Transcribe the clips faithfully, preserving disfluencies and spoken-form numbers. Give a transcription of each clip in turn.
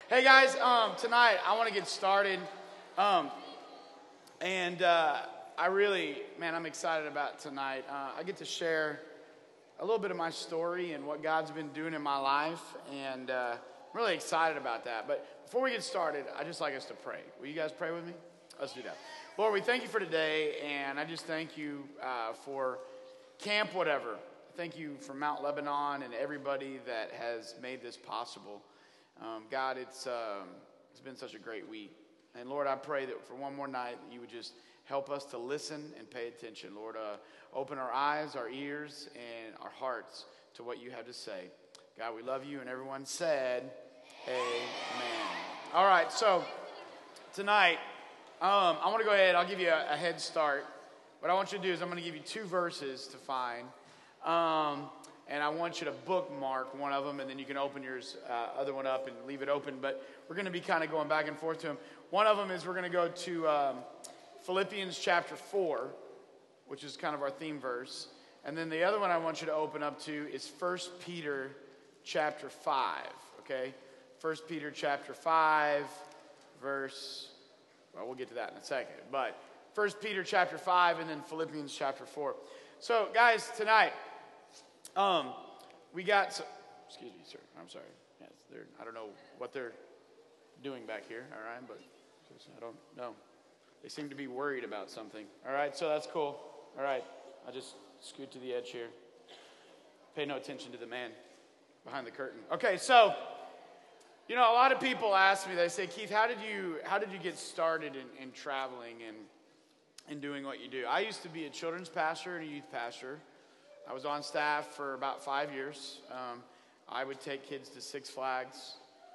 Hey guys, um, tonight I want to get started, um, and uh, I really, man, I'm excited about tonight. Uh, I get to share a little bit of my story and what God's been doing in my life, and uh, I'm really excited about that. But before we get started, I'd just like us to pray. Will you guys pray with me? Let's do that. Lord, we thank you for today, and I just thank you uh, for Camp Whatever. Thank you for Mount Lebanon and everybody that has made this possible. Um, God, it's um, it's been such a great week. And Lord, I pray that for one more night, you would just help us to listen and pay attention. Lord, uh, open our eyes, our ears, and our hearts to what you have to say. God, we love you. And everyone said, amen. All right, so tonight, um, I want to go ahead. I'll give you a, a head start. What I want you to do is I'm going to give you two verses to find. Um, and I want you to bookmark one of them, and then you can open yours, uh, other one up and leave it open. But we're going to be kind of going back and forth to them. One of them is we're going to go to um, Philippians chapter four, which is kind of our theme verse. And then the other one I want you to open up to is First Peter chapter five, okay? First Peter chapter five, verse, well, we'll get to that in a second. But First Peter chapter five and then Philippians chapter four. So, guys, tonight, um, we got, some, excuse me, sir, I'm sorry. Yes, they're, I don't know what they're doing back here, all right? But I don't know. They seem to be worried about something. All right, so that's cool. All right, I'll just scoot to the edge here. Pay no attention to the man behind the curtain. Okay, so, you know, a lot of people ask me, they say, Keith, how did you how did you get started in, in traveling and, and doing what you do? I used to be a children's pastor and a youth pastor. I was on staff for about five years. Um, I would take kids to Six Flags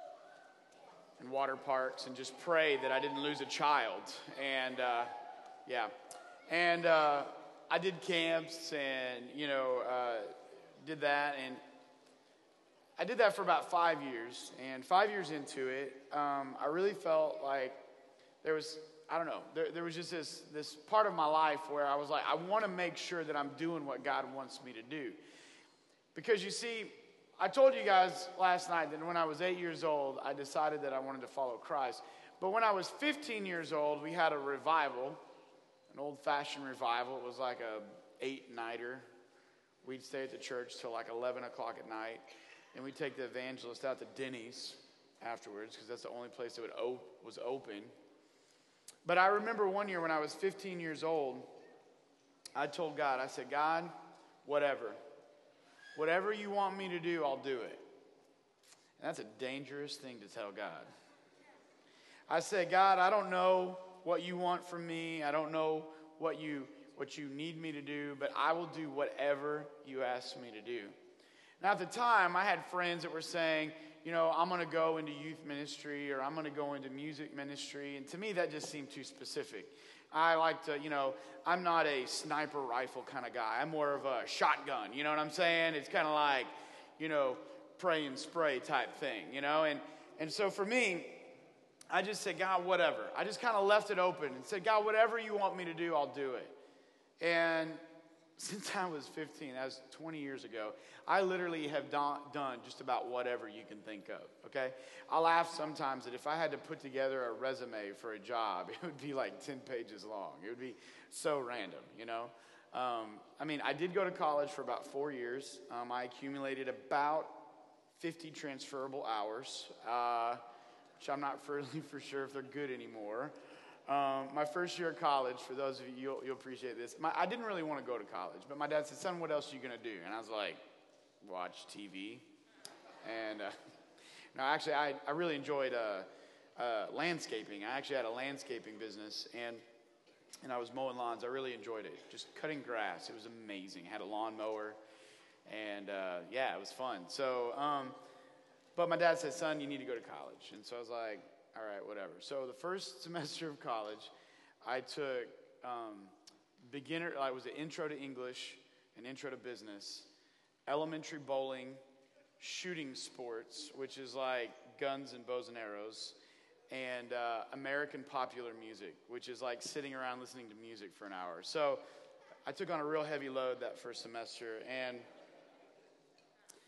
and water parks and just pray that I didn't lose a child. And, uh, yeah. And uh, I did camps and, you know, uh, did that. And I did that for about five years. And five years into it, um, I really felt like there was, I don't know, there, there was just this, this part of my life where I was like, I want to make sure that I'm doing what God wants me to do. Because you see, I told you guys last night that when I was eight years old, I decided that I wanted to follow Christ. But when I was fifteen years old, we had a revival, an old-fashioned revival. It was like a eight-nighter. We'd stay at the church till like eleven o'clock at night, and we'd take the evangelist out to Denny's afterwards because that's the only place that would op- was open. But I remember one year when I was fifteen years old, I told God, I said, God, whatever. Whatever you want me to do, I'll do it. And that's a dangerous thing to tell God. I said, God, I don't know what you want from me. I don't know what you what you need me to do, but I will do whatever you ask me to do. Now, at the time, I had friends that were saying, you know, I'm going to go into youth ministry or I'm going to go into music ministry. And to me, that just seemed too specific. I like to, you know, I'm not a sniper rifle kind of guy. I'm more of a shotgun, you know what I'm saying? It's kind of like, you know, pray and spray type thing, you know? And and so for me, I just said, God, whatever. I just kind of left it open and said, God, whatever you want me to do, I'll do it. And since I was fifteen, that was twenty years ago, I literally have done, done just about whatever you can think of, okay? I laugh sometimes that if I had to put together a resume for a job, it would be like ten pages long. It would be so random, you know? Um, I mean, I did go to college for about four years. Um, I accumulated about fifty transferable hours, uh, which I'm not really for sure if they're good anymore. Um, my first year of college, for those of you, you'll, you'll appreciate this. My, I didn't really want to go to college, but my dad said, son, what else are you going to do? And I was like, watch T V. And, uh, no, actually, I, I really enjoyed uh, uh, landscaping. I actually had a landscaping business, and and I was mowing lawns. I really enjoyed it, just cutting grass. It was amazing. I had a lawnmower, and, uh, yeah, it was fun. So, um, but my dad said, son, you need to go to college. And so I was like, all right, whatever. So the first semester of college, I took um, beginner, I was an intro to English, an intro to business, elementary bowling, shooting sports, which is like guns and bows and arrows, and uh, American popular music, which is like sitting around listening to music for an hour. So I took on a real heavy load that first semester, and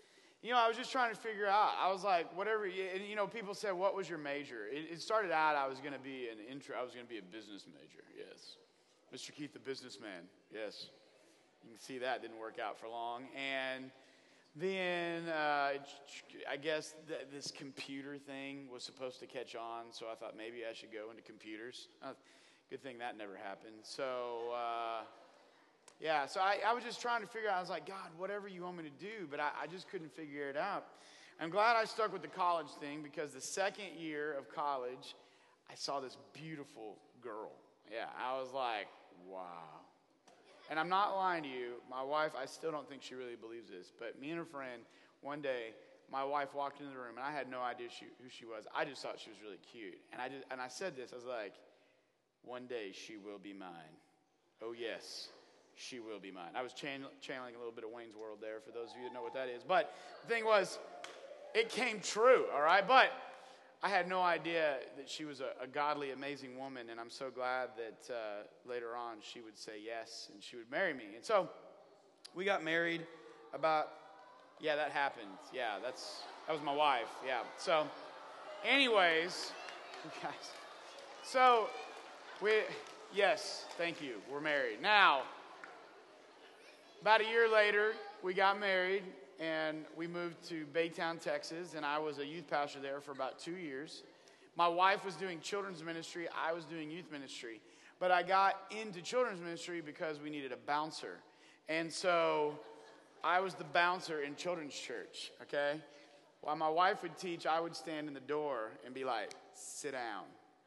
you know, I was just trying to figure out. I was like, whatever, and, you know, people said, what was your major? It, it started out, I was going to be an intro, I was going to be a business major, yes. Mister Keith, the businessman, yes. You can see that didn't work out for long. And then uh, I guess th- this computer thing was supposed to catch on, so I thought maybe I should go into computers. Uh, good thing that never happened. So, uh, yeah, so I, I was just trying to figure out, I was like, God, whatever you want me to do, but I, I just couldn't figure it out. I'm glad I stuck with the college thing, because the second year of college, I saw this beautiful girl. Yeah, I was like, wow. And I'm not lying to you, my wife, I still don't think she really believes this, but me and her friend, one day, my wife walked into the room, and I had no idea she, who she was. I just thought she was really cute. And I, just, and I said this, I was like, one day she will be mine. Oh, yes, she will be mine. I was channel, channeling a little bit of Wayne's World there, for those of you that know what that is. But the thing was, it came true, all right? But I had no idea that she was a, a godly, amazing woman, and I'm so glad that uh, later on she would say yes and she would marry me. And so we got married about, yeah, that happened. Yeah, that's that was my wife. Yeah. So, anyways, guys, so we, yes, thank you. We're married now. About a year later, we got married. And we moved to Baytown, Texas, and I was a youth pastor there for about two years. My wife was doing children's ministry. I was doing youth ministry. But I got into children's ministry because we needed a bouncer. And so I was the bouncer in children's church, okay? While my wife would teach, I would stand in the door and be like, sit down.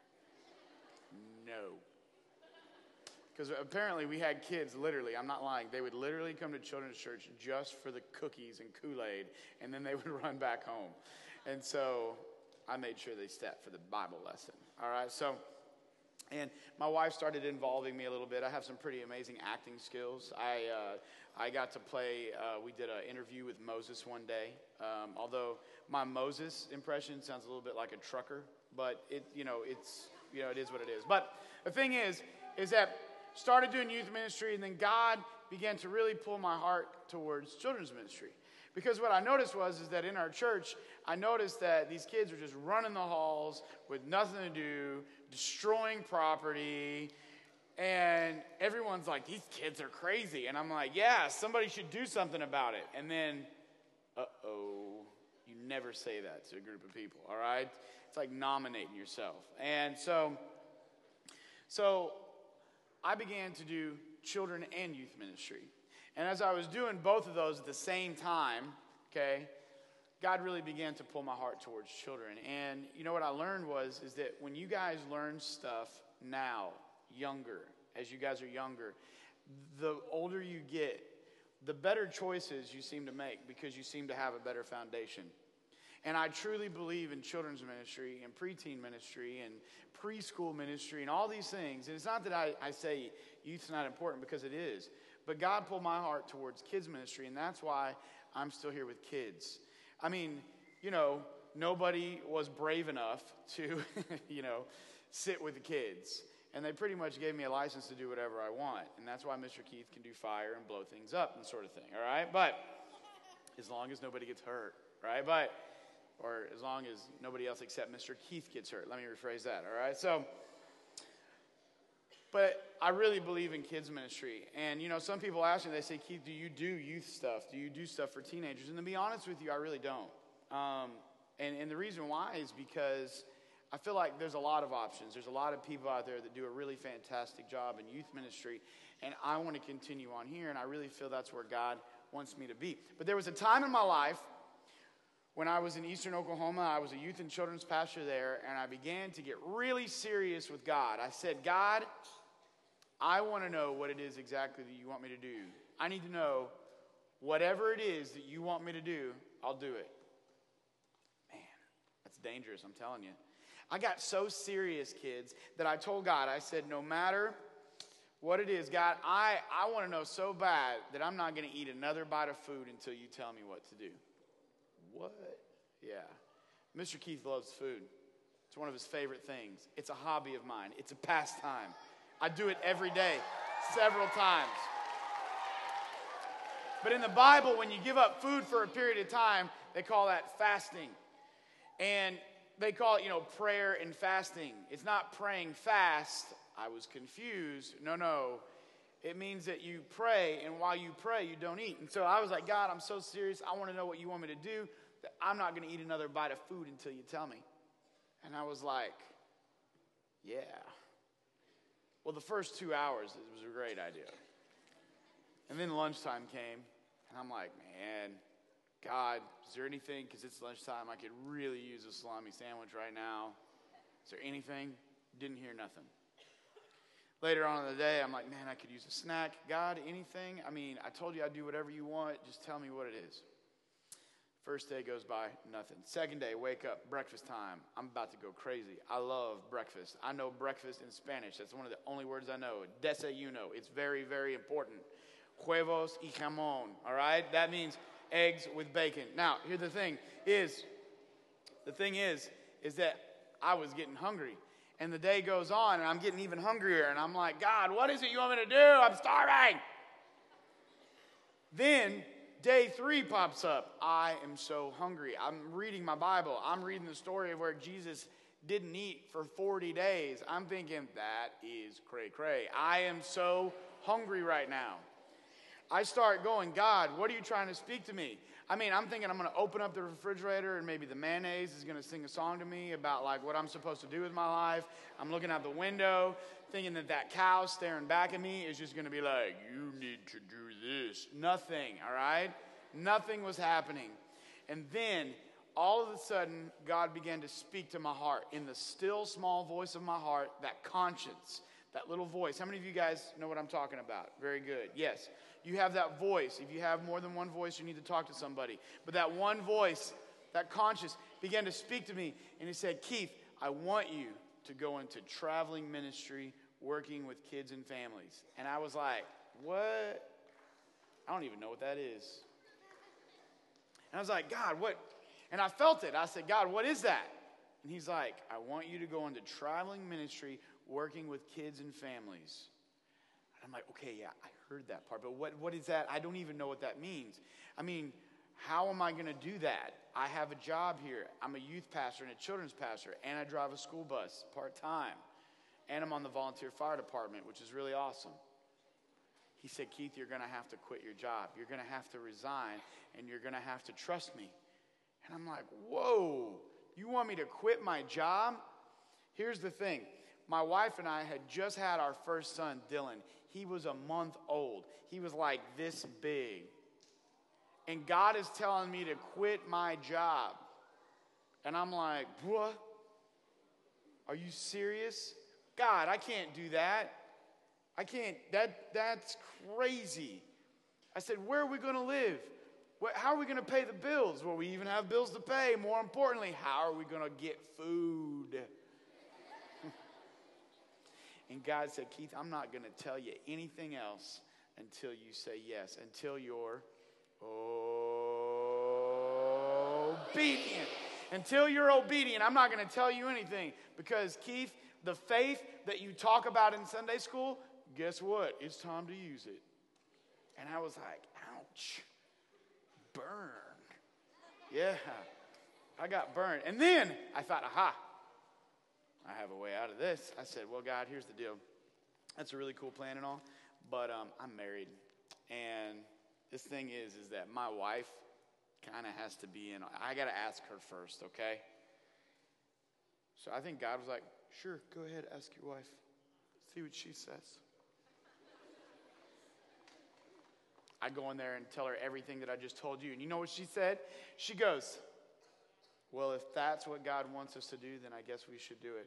No. Because apparently we had kids, literally, I'm not lying, they would literally come to children's church just for the cookies and Kool-Aid, and then they would run back home. And so I made sure they sat for the Bible lesson, all right? So, and my wife started involving me a little bit. I have some pretty amazing acting skills. I uh, I got to play, uh, we did an interview with Moses one day, um, although my Moses impression sounds a little bit like a trucker, but it, you know, it's, you know, it is what it is. But the thing is, is that started doing youth ministry, and then God began to really pull my heart towards children's ministry. Because what I noticed was is that in our church, I noticed that these kids were just running the halls with nothing to do, destroying property, and everyone's like, these kids are crazy. And I'm like, yeah, somebody should do something about it. And then, uh-oh, you never say that to a group of people, all right? It's like nominating yourself. And so, so... I began to do children and youth ministry. And as I was doing both of those at the same time, okay, God really began to pull my heart towards children. And you know what I learned was, is that when you guys learn stuff now, younger, as you guys are younger, the older you get, the better choices you seem to make, because you seem to have a better foundation. And I truly believe in children's ministry and preteen ministry and preschool ministry and all these things. And it's not that I, I say youth's not important, because it is. But God pulled my heart towards kids ministry, and that's why I'm still here with kids. I mean, you know, nobody was brave enough to, you know, sit with the kids. And they pretty much gave me a license to do whatever I want. And that's why Mister Keith can do fire and blow things up and sort of thing, all right? But as long as nobody gets hurt, right? But... or as long as nobody else except Mister Keith gets hurt. Let me rephrase that, all right? So, but I really believe in kids ministry. And, you know, some people ask me, they say, Keith, do you do youth stuff? Do you do stuff for teenagers? And to be honest with you, I really don't. Um, and, and the reason why is because I feel like there's a lot of options. There's a lot of people out there that do a really fantastic job in youth ministry. And I want to continue on here, and I really feel that's where God wants me to be. But there was a time in my life when I was in Eastern Oklahoma. I was a youth and children's pastor there, and I began to get really serious with God. I said, God, I want to know what it is exactly that you want me to do. I need to know whatever it is that you want me to do, I'll do it. Man, that's dangerous, I'm telling you. I got so serious, kids, that I told God, I said, no matter what it is, God, I, I want to know so bad that I'm not going to eat another bite of food until you tell me what to do. What? Yeah. Mister Keith loves food. It's one of his favorite things. It's a hobby of mine. It's a pastime. I do it every day, several times. But in the Bible, when you give up food for a period of time, they call that fasting. And they call it, you know, prayer and fasting. It's not praying fast. I was confused. No, no. It means that you pray, and while you pray, you don't eat. And so I was like, God, I'm so serious. I want to know what you want me to do. That I'm not going to eat another bite of food until you tell me. And I was like, yeah. Well, the first two hours, it was a great idea. And then lunchtime came, and I'm like, man, God, is there anything, because it's lunchtime, I could really use a salami sandwich right now. Is there anything? Didn't hear nothing. Later on in the day, I'm like, man, I could use a snack. God, anything? I mean, I told you I'd do whatever you want. Just tell me what it is. First day goes by, nothing. Second day, wake up, breakfast time. I'm about to go crazy. I love breakfast. I know breakfast in Spanish. That's one of the only words I know. Desayuno. It's very, very important. Huevos y jamón. All right? That means eggs with bacon. Now, here's the thing is, the thing is, is that I was getting hungry. And the day goes on, and I'm getting even hungrier. And I'm like, God, what is it you want me to do? I'm starving. Then day three pops up. I am so hungry. I'm reading my Bible. I'm reading the story of where Jesus didn't eat for forty days. I'm thinking, that is cray-cray. I am so hungry right now. I start going, God, what are you trying to speak to me? I mean, I'm thinking I'm going to open up the refrigerator and maybe the mayonnaise is going to sing a song to me about like what I'm supposed to do with my life. I'm looking out the window thinking that that cow staring back at me is just going to be like, you need to do this. Nothing, all right? Nothing was happening. And then all of a sudden, God began to speak to my heart in the still small voice of my heart, that conscience, that little voice. How many of you guys know what I'm talking about? Very good. Yes. You have that voice. If you have more than one voice, you need to talk to somebody. But that one voice, that conscience, began to speak to me. And he said, Keith, I want you to go into traveling ministry, working with kids and families. And I was like, what? I don't even know what that is. And I was like, God, what? And I felt it. I said, God, what is that? And he's like, I want you to go into traveling ministry, working with kids and families. And I'm like, okay, yeah, I heard that part, but what, what is that? I don't even know what that means. I mean, how am I going to do that? I have a job here. I'm a youth pastor and a children's pastor, and I drive a school bus part-time, and I'm on the volunteer fire department, which is really awesome. He said, Keith, you're going to have to quit your job. You're going to have to resign, and you're going to have to trust me. And I'm like, whoa, you want me to quit my job? Here's the thing. My wife and I had just had our first son, Dylan. He was a month old. He was like this big. And God is telling me to quit my job. And I'm like, what? Are you serious? God, I can't do that. I can't, that that's crazy. I said, where are we going to live? What, how are we going to pay the bills? Well, we even have bills to pay. More importantly, how are we going to get food? And God said, Keith, I'm not going to tell you anything else until you say yes, until you're obedient. Until you're obedient, I'm not going to tell you anything. Because, Keith, the faith that you talk about in Sunday school, guess what? It's time to use it. And I was like, ouch, burn. Yeah, I got burned. And then I thought, aha. I have a way out of this. I said, well, God, here's the deal. That's a really cool plan and all, but um, I'm married. And this thing is, is that my wife kind of has to be in. I got to ask her first, okay? So I think God was like, sure, go ahead, ask your wife. See what she says. I go in there and tell her everything that I just told you. And you know what she said? She goes, well, if that's what God wants us to do, then I guess we should do it.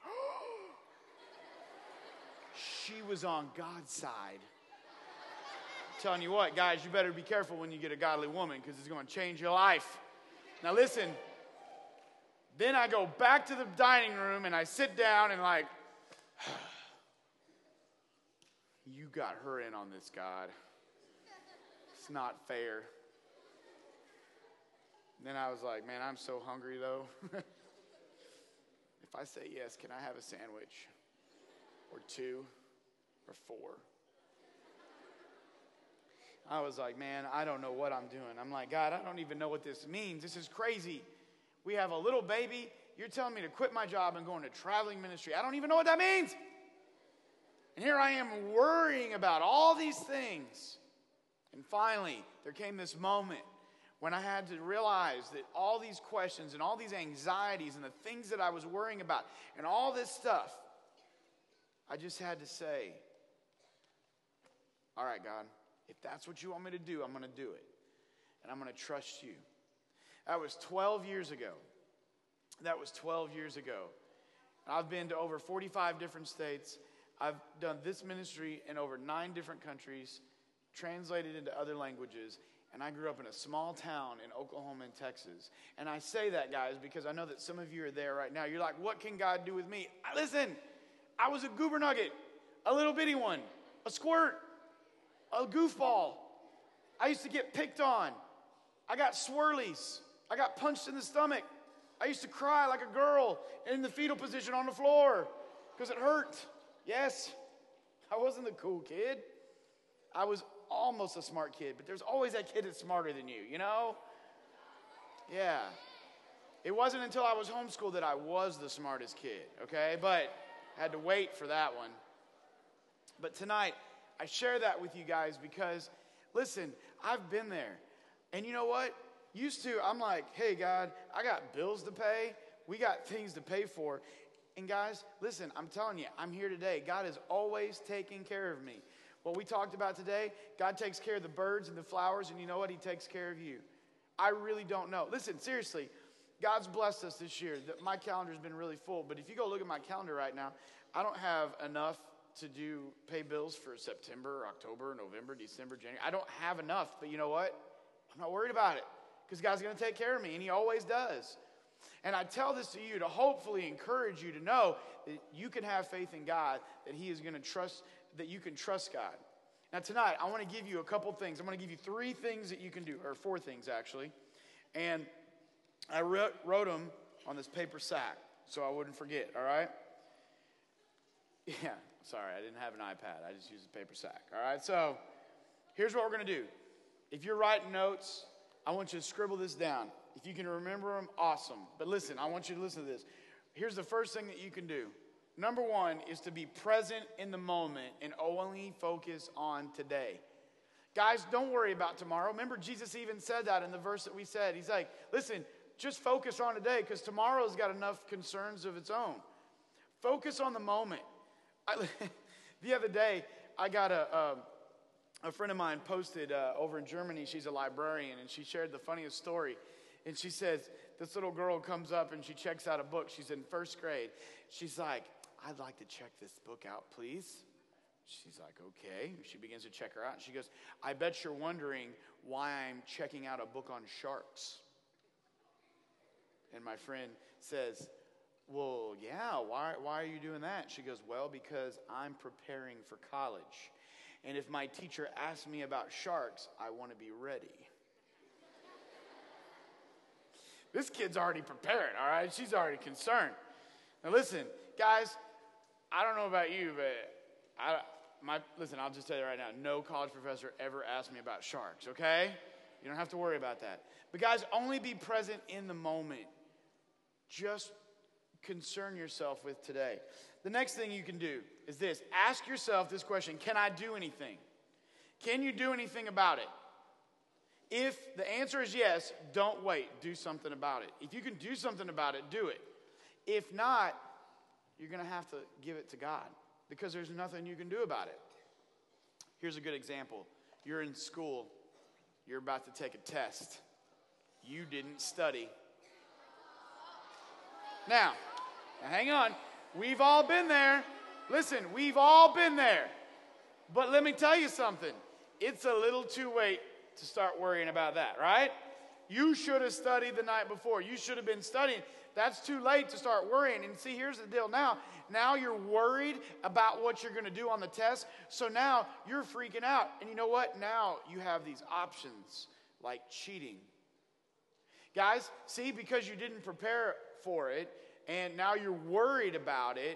She was on God's side. I'm telling you what, guys, you better be careful when you get a godly woman because it's going to change your life. Now listen, then I go back to the dining room and I sit down and like, you got her in on this, God. It's not fair. Then I was like, man, I'm so hungry, though. If I say yes, can I have a sandwich? Or two? Or four? I was like, man, I don't know what I'm doing. I'm like, God, I don't even know what this means. This is crazy. We have a little baby. You're telling me to quit my job and go into traveling ministry. I don't even know what that means. And here I am worrying about all these things. And finally, there came this moment when I had to realize that all these questions and all these anxieties and the things that I was worrying about and all this stuff, I just had to say, all right, God, if that's what you want me to do, I'm going to do it. And I'm going to trust you. That was twelve years ago. That was twelve years ago. I've been to over forty-five different states. I've done this ministry in over nine different countries, translated into other languages. And I grew up in a small town in Oklahoma and Texas. And I say that, guys, because I know that some of you are there right now. You're like, what can God do with me? Listen, I was a goober nugget, a little bitty one, a squirt, a goofball. I used to get picked on. I got swirlies. I got punched in the stomach. I used to cry like a girl in the fetal position on the floor because it hurt. Yes, I wasn't the cool kid. I was almost a smart kid, but there's always that kid that's smarter than you, you know? Yeah. It wasn't until I was homeschooled that I was the smartest kid, okay? But I had to wait for that one. But tonight, I share that with you guys because, listen, I've been there. And you know what? Used to, I'm like, hey, God, I got bills to pay. We got things to pay for. And guys, listen, I'm telling you, I'm here today. God is always taking care of me. What we talked about today, God takes care of the birds and the flowers, and you know what? He takes care of you. I really don't know. Listen, seriously, God's blessed us this year. My calendar's been really full, but if you go look at my calendar right now, I don't have enough to do pay bills for September, October, November, December, January. I don't have enough, but you know what? I'm not worried about it because God's going to take care of me, and he always does. And I tell this to you to hopefully encourage you to know that you can have faith in God, that he is going to trust, that you can trust God. Now tonight, I want to give you a couple things. I'm going to give you three things that you can do, or four things actually. And I wrote, wrote them on this paper sack so I wouldn't forget, all right? Yeah, sorry, I didn't have an iPad. I just used a paper sack, all right? So here's what we're going to do. If you're writing notes, I want you to scribble this down. If you can remember them, awesome. But listen, I want you to listen to this. Here's the first thing that you can do. Number one is to be present in the moment and only focus on today. Guys, don't worry about tomorrow. Remember, Jesus even said that in the verse that we said. He's like, listen, just focus on today because tomorrow's got enough concerns of its own. Focus on the moment. I, the other day, I got a... a A friend of mine posted uh, over in Germany, she's a librarian, and she shared the funniest story. And she says, this little girl comes up and she checks out a book. She's in first grade. She's like, I'd like to check this book out, please. She's like, okay. She begins to check her out. And she goes, I bet you're wondering why I'm checking out a book on sharks. And my friend says, well, yeah, why, why are you doing that? She goes, well, because I'm preparing for college. And if my teacher asks me about sharks, I want to be ready. This kid's already prepared, all right? She's already concerned. Now listen, guys, I don't know about you, but I, my listen, I'll just tell you right now, no college professor ever asked me about sharks, okay? You don't have to worry about that. But guys, only be present in the moment. Just concern yourself with today. The next thing you can do is this. Ask yourself this question. Can I do anything? Can you do anything about it? If the answer is yes, don't wait. Do something about it. If you can do something about it, do it. If not, you're going to have to give it to God because there's nothing you can do about it. Here's a good example. You're in school. You're about to take a test. You didn't study. Now, now hang on. We've all been there. Listen, we've all been there. But let me tell you something. It's a little too late to start worrying about that, right? You should have studied the night before. You should have been studying. That's too late to start worrying. And see, here's the deal now. Now you're worried about what you're going to do on the test. So now you're freaking out. And you know what? Now you have these options like cheating. Guys, see, because you didn't prepare for it, and now you're worried about it,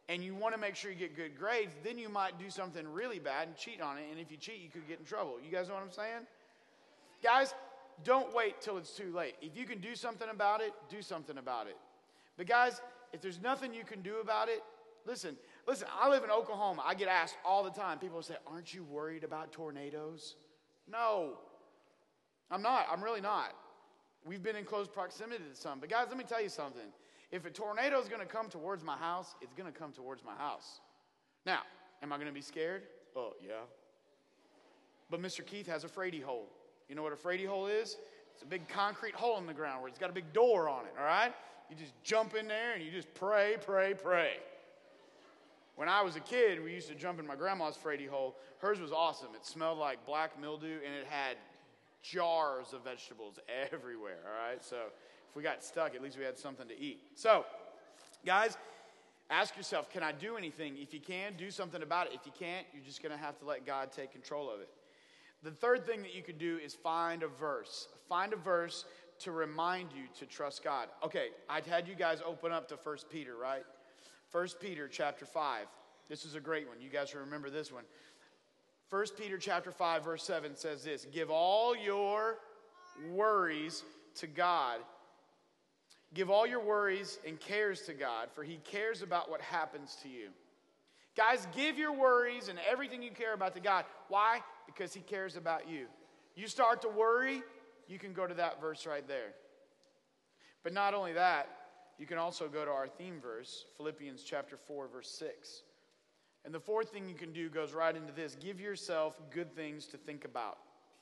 and you want to make sure you get good grades, then you might do something really bad and cheat on it. And if you cheat, you could get in trouble. You guys know what I'm saying? Guys, don't wait till it's too late. If you can do something about it, do something about it. But guys, if there's nothing you can do about it, listen, listen, I live in Oklahoma. I get asked all the time. People say, aren't you worried about tornadoes? No, I'm not. I'm really not. We've been in close proximity to some. But guys, let me tell you something. If a tornado is going to come towards my house, it's going to come towards my house. Now, am I going to be scared? Oh, yeah. But Mister Keith has a Frady hole. You know what a Frady hole is? It's a big concrete hole in the ground where it's got a big door on it, all right? You just jump in there and you just pray, pray, pray. When I was a kid, we used to jump in my grandma's Frady hole. Hers was awesome. It smelled like black mildew, and it had jars of vegetables everywhere, all right? So if we got stuck, at least we had something to eat. So, guys, ask yourself, can I do anything? If you can, do something about it. If you can't, you're just going to have to let God take control of it. The third thing that you could do is find a verse. Find a verse to remind you to trust God. Okay, I'd had you guys open up to First Peter, right? First Peter chapter five. This is a great one. You guys remember this one. First Peter chapter five, verse seven says this: give all your worries to God. Give all your worries and cares to God, for he cares about what happens to you. Guys, give your worries and everything you care about to God. Why? Because he cares about you. You start to worry, you can go to that verse right there. But not only that, you can also go to our theme verse, Philippians chapter four, verse six. And the fourth thing you can do goes right into this: give yourself good things to think about.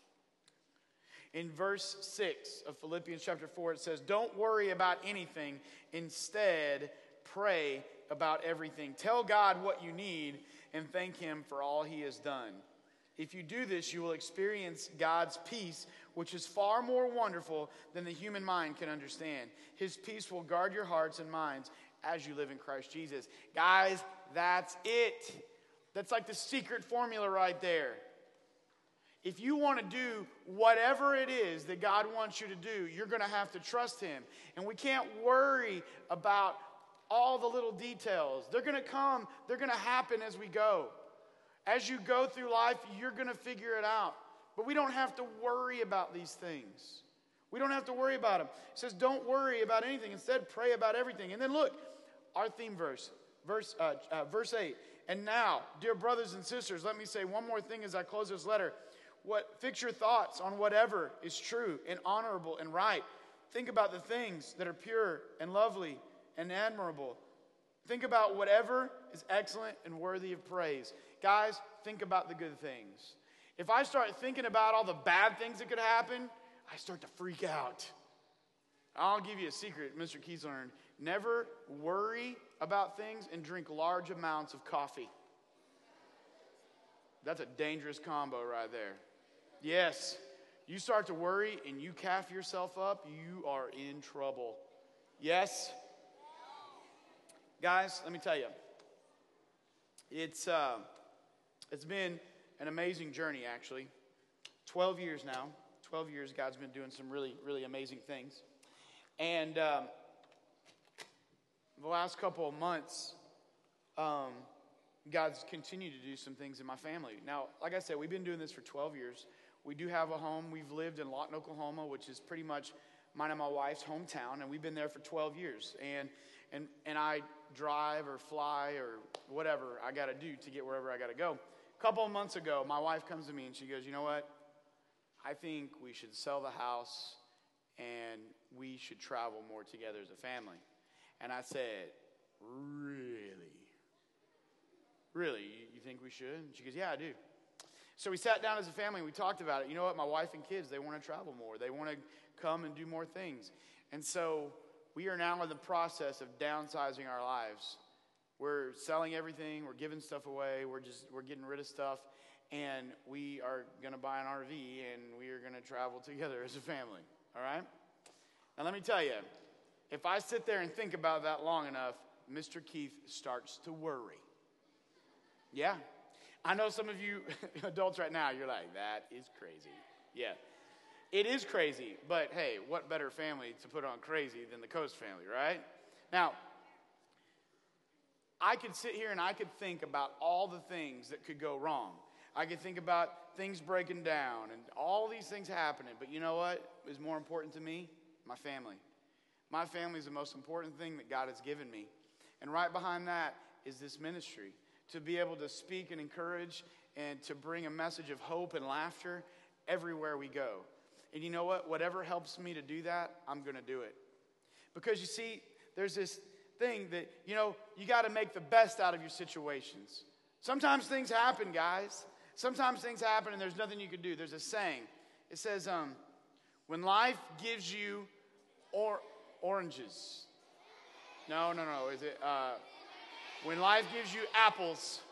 In verse six of Philippians chapter four, it says, don't worry about anything. Instead, pray about everything. Tell God what you need and thank him for all he has done. If you do this, you will experience God's peace, which is far more wonderful than the human mind can understand. His peace will guard your hearts and minds as you live in Christ Jesus. Guys, that's it. That's like the secret formula right there. If you want to do whatever it is that God wants you to do, you're going to have to trust him. And we can't worry about all the little details. They're going to come. They're going to happen as we go. As you go through life, you're going to figure it out. But we don't have to worry about these things. We don't have to worry about them. It says, don't worry about anything. Instead, pray about everything. And then look, our theme verse, verse, uh, uh, verse eight. And now, dear brothers and sisters, let me say one more thing as I close this letter. What, fix your thoughts on whatever is true and honorable and right. Think about the things that are pure and lovely and admirable. Think about whatever is excellent and worthy of praise. Guys, think about the good things. If I start thinking about all the bad things that could happen, I start to freak out. I'll give you a secret Mister Keith learned. Never worry about things and drink large amounts of coffee. That's a dangerous combo right there. Yes, you start to worry and you calf yourself up, you are in trouble. Yes? Guys, let me tell you. It's, uh, it's been an amazing journey, actually. twelve years now. twelve years, God's been doing some really, really amazing things. And um, the last couple of months, um, God's continued to do some things in my family. Now, like I said, we've been doing this for twelve years. We do have a home. We've lived in Lawton, Oklahoma, which is pretty much mine and my wife's hometown, and we've been there for twelve years. And and and I drive or fly or whatever I got to do to get wherever I got to go. A couple of months ago, my wife comes to me and she goes, you know what? I think we should sell the house and we should travel more together as a family. And I said, really? Really? You think we should? And she goes, yeah, I do. So we sat down as a family and we talked about it. You know what? My wife and kids, they want to travel more. They want to come and do more things. And so we are now in the process of downsizing our lives. We're selling everything. We're giving stuff away. We're just we're getting rid of stuff. And we are going to buy an R V and we are going to travel together as a family. All right? Now let me tell you, if I sit there and think about that long enough, Mister Keith starts to worry. Yeah. I know some of you adults right now, you're like, that is crazy. Yeah. It is crazy, but hey, what better family to put on crazy than the Coast family, right? Now, I could sit here and I could think about all the things that could go wrong. I could think about things breaking down and all these things happening. But you know what is more important to me? My family. My family is the most important thing that God has given me. And right behind that is this ministry. To be able to speak and encourage and to bring a message of hope and laughter everywhere we go. And you know what? Whatever helps me to do that, I'm going to do it. Because you see, there's this thing that, you know, you got to make the best out of your situations. Sometimes things happen, guys. Sometimes things happen and there's nothing you can do. There's a saying. It says, um, when life gives you or oranges. No, no, no. Is it, uh, when life gives you apples.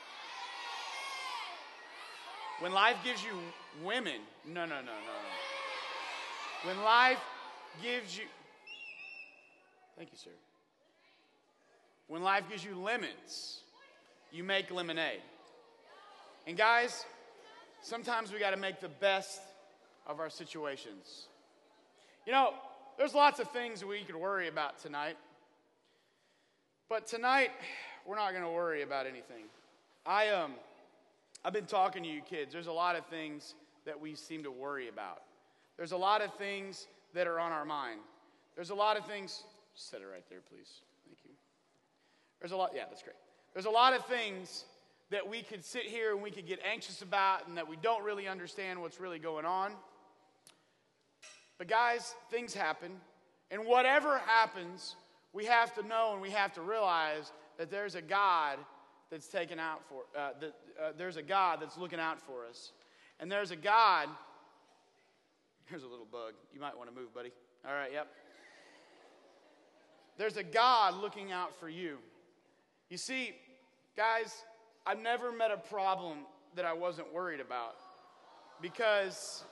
When life gives you women. No, no, no, no, no. When life gives you. Thank you, sir. When life gives you lemons, you make lemonade. And guys, sometimes we got to make the best of our situations. You know, there's lots of things we could worry about tonight. But tonight, we're not going to worry about anything. I, um, I've been talking to you kids. There's a lot of things that we seem to worry about. There's a lot of things that are on our mind. There's a lot of things. Set it right there, please. Thank you. There's a lot. Yeah, that's great. There's a lot of things that we could sit here and we could get anxious about and that we don't really understand what's really going on. But guys, things happen. And whatever happens, we have to know and we have to realize that there's a God that's taken out for, uh, that, uh, there's a God that's looking out for us. And there's a God, here's a little bug. You might want to move, buddy. All right, yep. There's a God looking out for you. You see, guys, I've never met a problem that I wasn't worried about because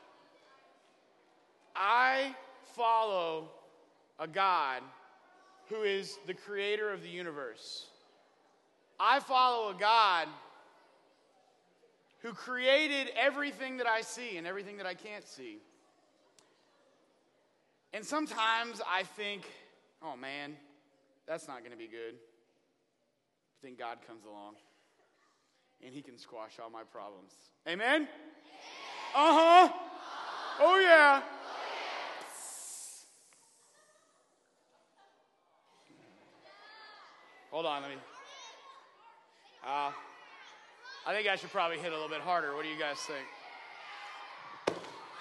I follow a God who is the creator of the universe. I follow a God who created everything that I see and everything that I can't see. And sometimes I think, oh man, that's not going to be good. But then God comes along and he can squash all my problems. Amen? Uh-huh. Oh yeah. Hold on, let me. Uh, I think I should probably hit a little bit harder. What do you guys think?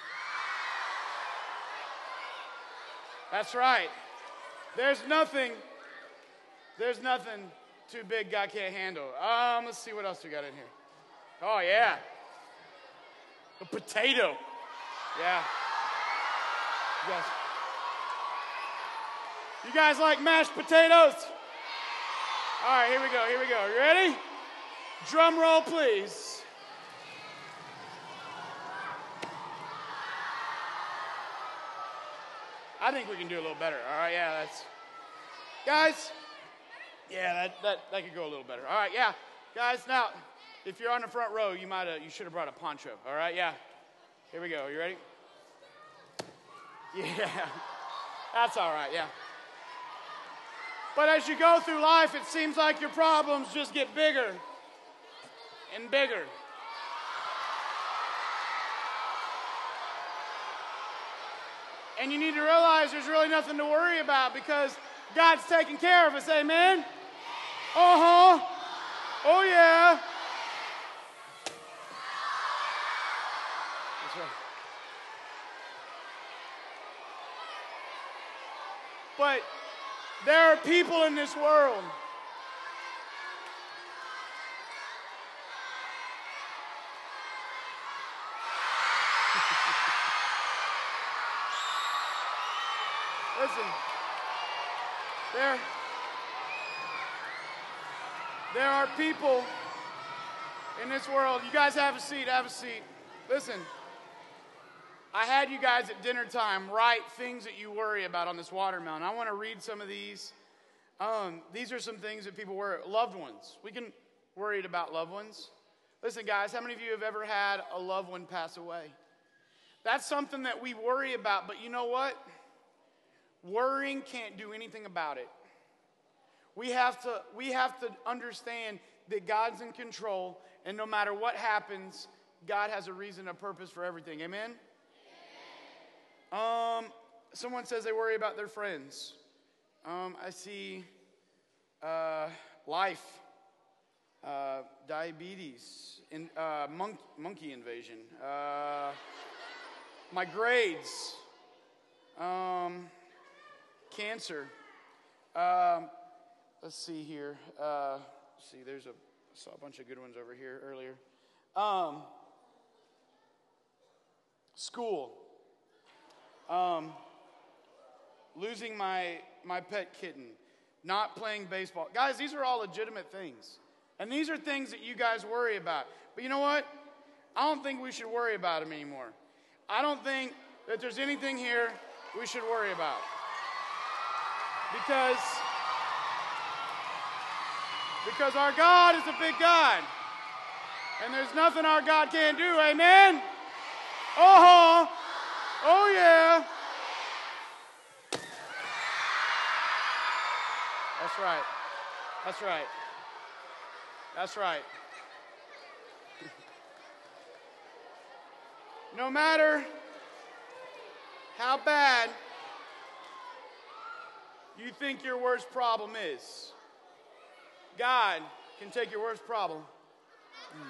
That's right. There's nothing, there's nothing too big God can't handle. Um, let's see what else we got in here. Oh, yeah. A potato. Yeah. You guys, you guys like mashed potatoes? All right, here we go, here we go. You ready? Drum roll, please. I think we can do a little better. All right, yeah, that's... Guys, yeah, that, that, that could go a little better. All right, yeah. Guys, now, if you're on the front row, you might have, you should have brought a poncho. All right, yeah. Here we go. You ready? Yeah. That's all right, yeah. But as you go through life, it seems like your problems just get bigger and bigger. And you need to realize there's really nothing to worry about because God's taking care of us, amen? Uh-huh. Oh, yeah. That's right. But there are people in this world listen, there, there are people in this world. You guys have a seat, have a seat. Listen, I had you guys at dinner time write things that you worry about on this watermelon. I want to read some of these. Um, these are some things that people worry. Loved ones. We can worry about loved ones. Listen, guys, how many of you have ever had a loved one pass away? That's something that we worry about, but you know what? Worrying can't do anything about it. We have to, we have to understand that God's in control, and no matter what happens, God has a reason, a purpose for everything. Amen? Amen. Um, someone says they worry about their friends. Um, I see uh, life, uh, diabetes, in, uh, monk, monkey invasion, uh, my grades, um, cancer. Um, let's see here. Uh, let's see, there's a I saw a bunch of good ones over here earlier. Um, school. Um, losing my my pet kitten. Not playing baseball. Guys, these are all legitimate things. And these are things that you guys worry about. But you know what? I don't think we should worry about them anymore. I don't think that there's anything here we should worry about. Because, because our God is a big God. And there's nothing our God can't do. Amen? Oh, oh yeah. That's right. That's right. That's right. No matter how bad you think your worst problem is, God can take your worst problem. Mm.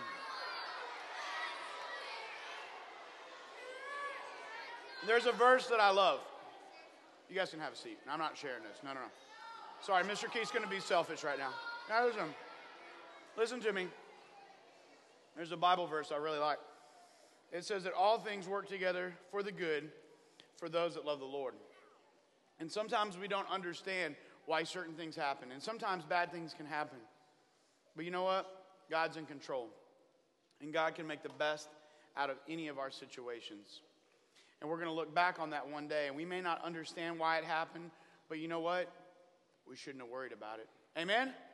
There's a verse that I love. You guys can have a seat. I'm not sharing this. No, no, no. Sorry, Mister Keith's going to be selfish right now. Now listen. Listen to me. There's a Bible verse I really like. It says that all things work together for the good for those that love the Lord. And sometimes we don't understand why certain things happen. And sometimes bad things can happen. But you know what? God's in control. And God can make the best out of any of our situations. And we're going to look back on that one day. And we may not understand why it happened. But you know what? We shouldn't have worried about it. Amen?